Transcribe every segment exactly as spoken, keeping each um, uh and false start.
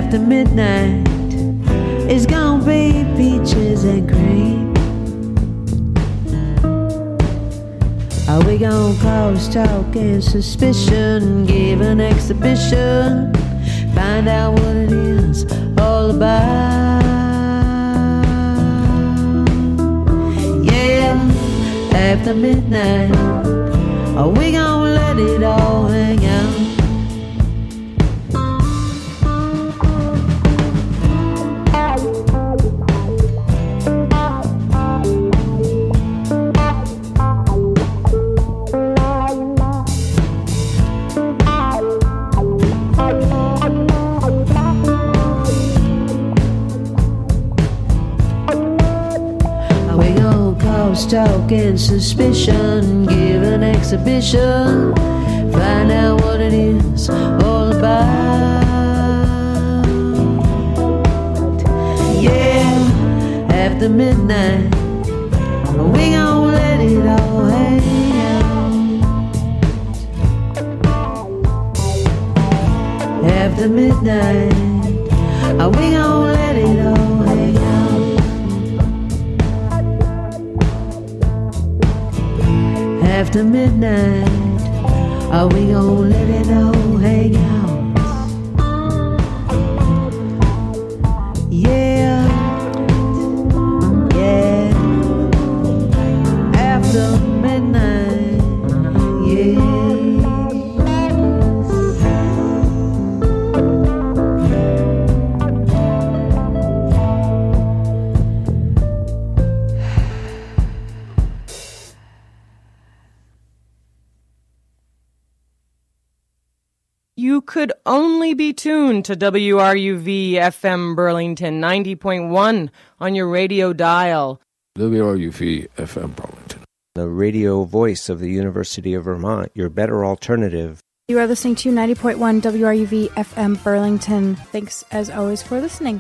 after midnight, it's gonna be peaches and cream. Are we gonna cause talk and suspicion, give an exhibition, find out what it is all about? Yeah, after midnight, are we gonna let it all hang out? Talk and suspicion, give an exhibition, find out what it is all about. Yeah, after midnight, we gon' let it all hang out. After midnight, we gon' let it all hang out. After midnight, are we gon' let it all hang out? Yeah, yeah. After midnight, yeah. You could only be tuned to W R U V F M Burlington ninety point one on your radio dial. W R U V F M Burlington. The radio voice of the University of Vermont, your better alternative. You are listening to ninety point one W R U V F M Burlington. Thanks as always for listening.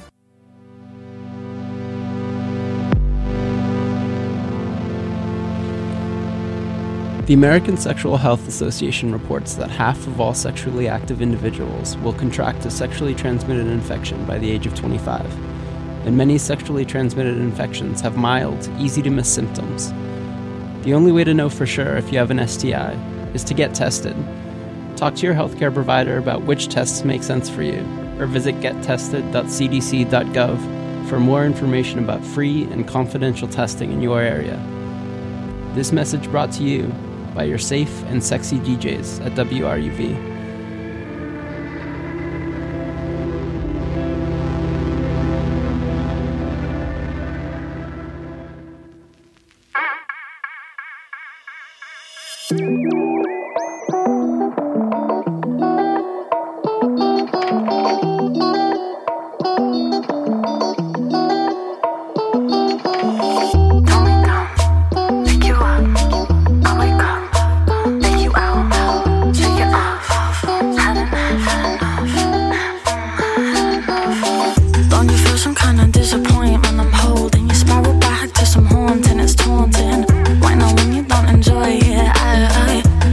The American Sexual Health Association reports that half of all sexually active individuals will contract a sexually transmitted infection by the age of twenty-five, and many sexually transmitted infections have mild, easy-to-miss symptoms. The only way to know for sure if you have an S T I is to get tested. Talk to your healthcare provider about which tests make sense for you, or visit get tested dot c d c dot gov for more information about free and confidential testing in your area. This message brought to you by your safe and sexy D Js at W R U V. Why not when you don't enjoy it? I, I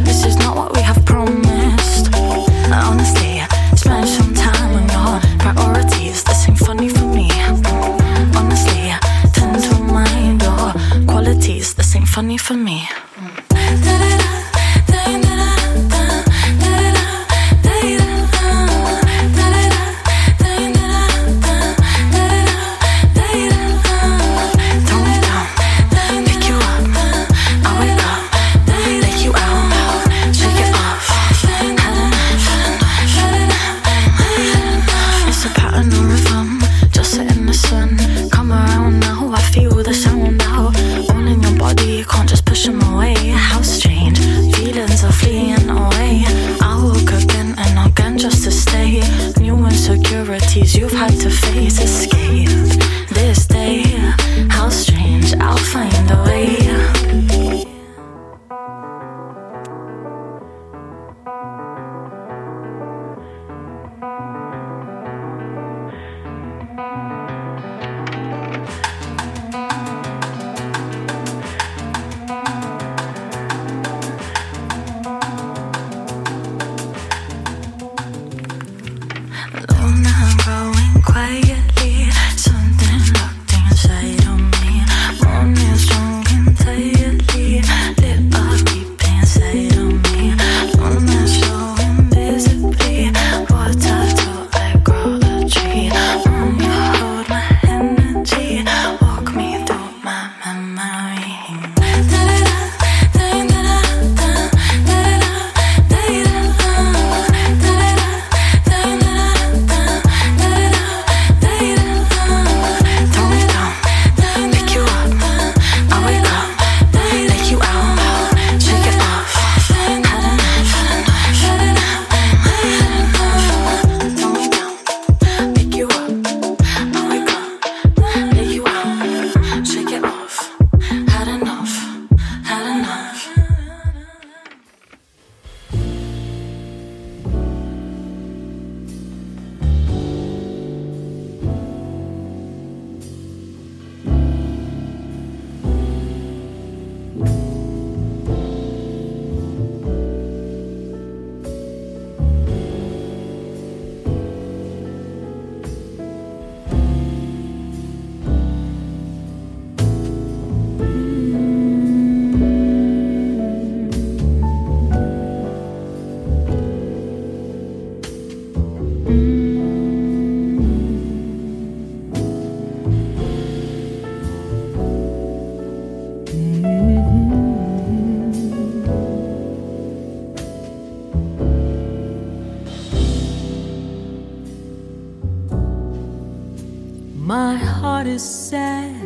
heart is sad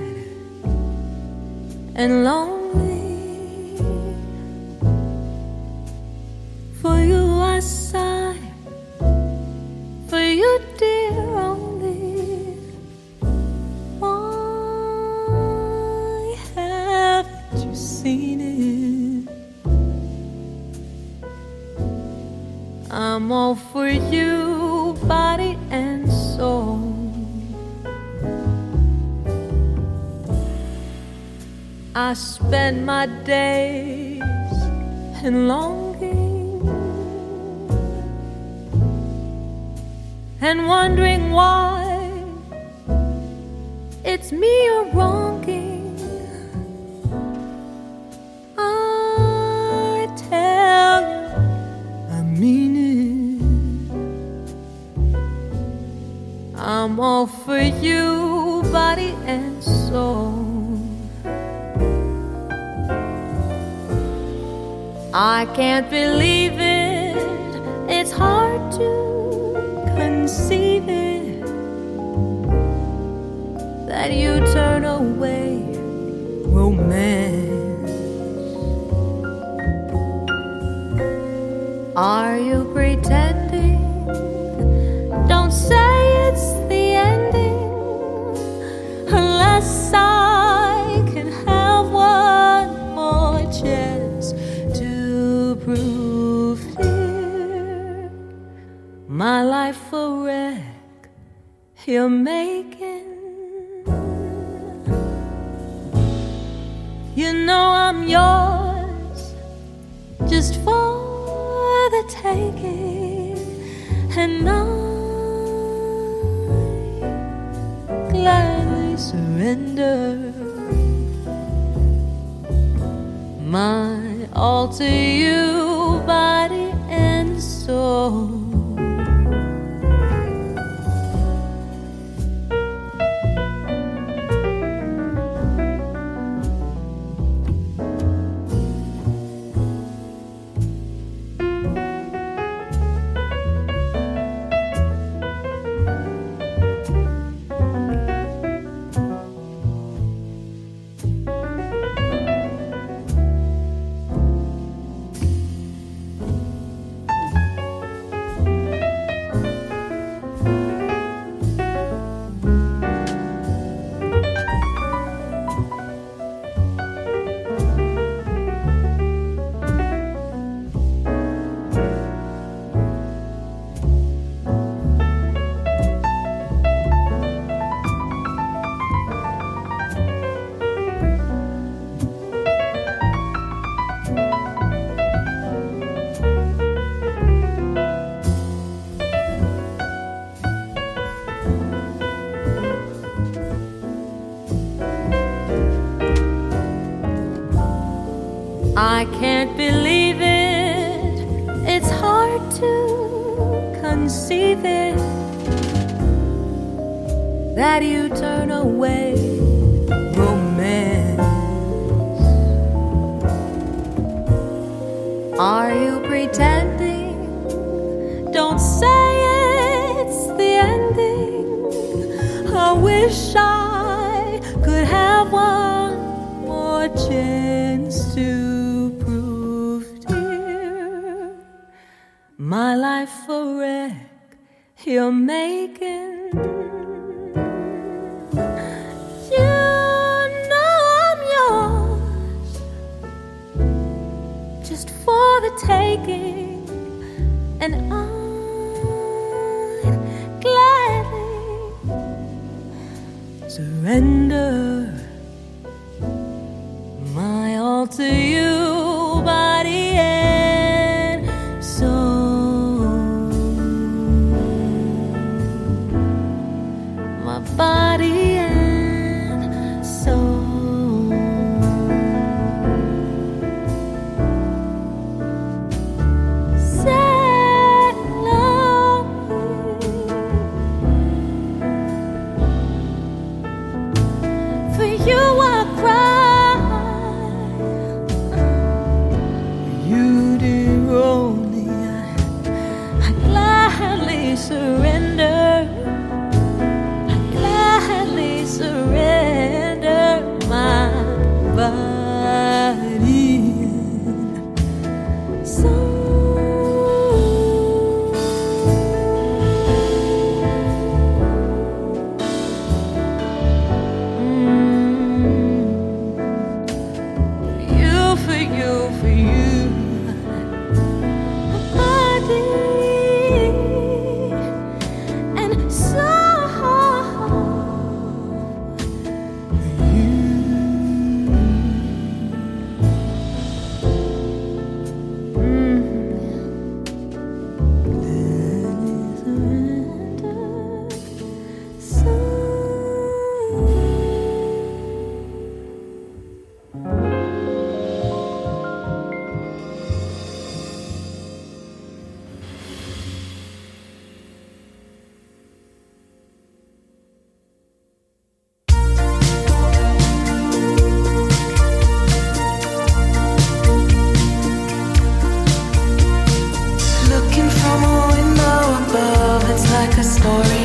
and lonely. For you I sigh, for you dear only. Why haven't you seen it? I'm all for you, body and soul. I spend my days in longing and wondering why it's me you're wronging. I tell you, I mean it. I'm all for you, body and soul. I can't believe it, it's hard to conceive it, that you turn away romance. Are you pretending? Don't say it's the ending, unless I can have one more chance to prove here my life a wreck you're making. You know I'm yours just for the taking, and I gladly surrender my all to you, body and soul. I can't believe it, it's hard to conceive it, that you turn away romance. Are you pretending? Don't say it's the ending. I wish I could have one more chance to my life a wreck you're making. You know I'm yours just for the taking, and I'd gladly surrender my all to you, body and soul. Body and soul. Sad and lonely, for you I cry. You dear only, I gladly surrender. Surrender. like a story.